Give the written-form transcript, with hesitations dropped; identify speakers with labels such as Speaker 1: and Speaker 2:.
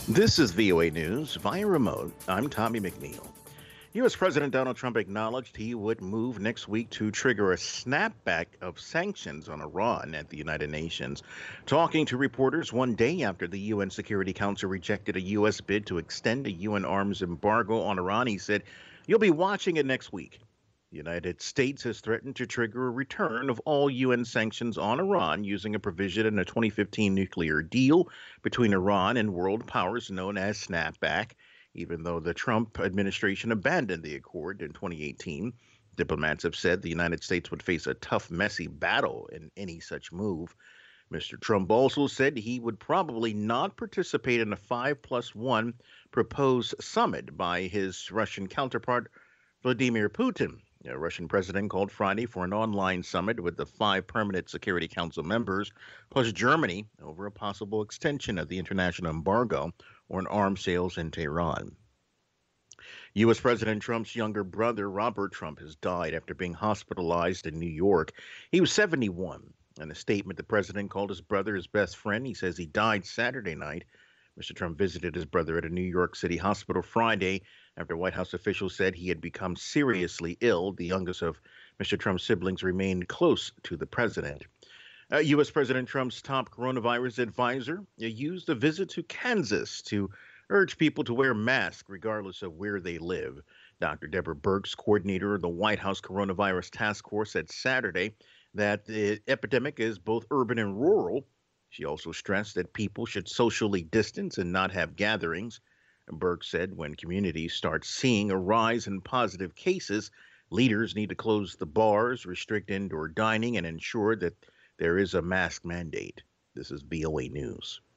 Speaker 1: This is VOA News via remote. I'm Tommy McNeil. U.S. President Donald Trump acknowledged he would move next week to trigger a snapback of sanctions on Iran at the United Nations. Talking to reporters one day after the UN Security Council rejected a U.S. bid to extend a UN arms embargo on Iran, he said, "You'll be watching it next week." The United States has threatened to trigger a return of all UN sanctions on Iran using a provision in a 2015 nuclear deal between Iran and world powers known as Snapback. Even though the Trump administration abandoned the accord in 2018, diplomats have said the United States would face a tough, messy battle in any such move. Mr. Trump also said he would probably not participate in a 5+1 proposed summit by his Russian counterpart, Vladimir Putin. The Russian president called Friday for an online summit with the five permanent Security Council members, plus Germany, over a possible extension of the international embargo on arms sales into Iran. U.S. President Trump's younger brother, Robert Trump, has died after being hospitalized in New York. He was 71. In a statement, the president called his brother his best friend. He says he died Saturday night. Mr. Trump visited his brother at a New York City hospital Friday after White House officials said he had become seriously ill. The youngest of Mr. Trump's siblings remained close to the president. U.S. President Trump's top coronavirus advisor used a visit to Kansas to urge people to wear masks regardless of where they live. Dr. Deborah Birx, coordinator of the White House Coronavirus Task Force, said Saturday that the epidemic is both urban and rural. She also stressed that people should socially distance and not have gatherings. Birx said when communities start seeing a rise in positive cases, leaders need to close the bars, restrict indoor dining, and ensure that there is a mask mandate. This is VOA News.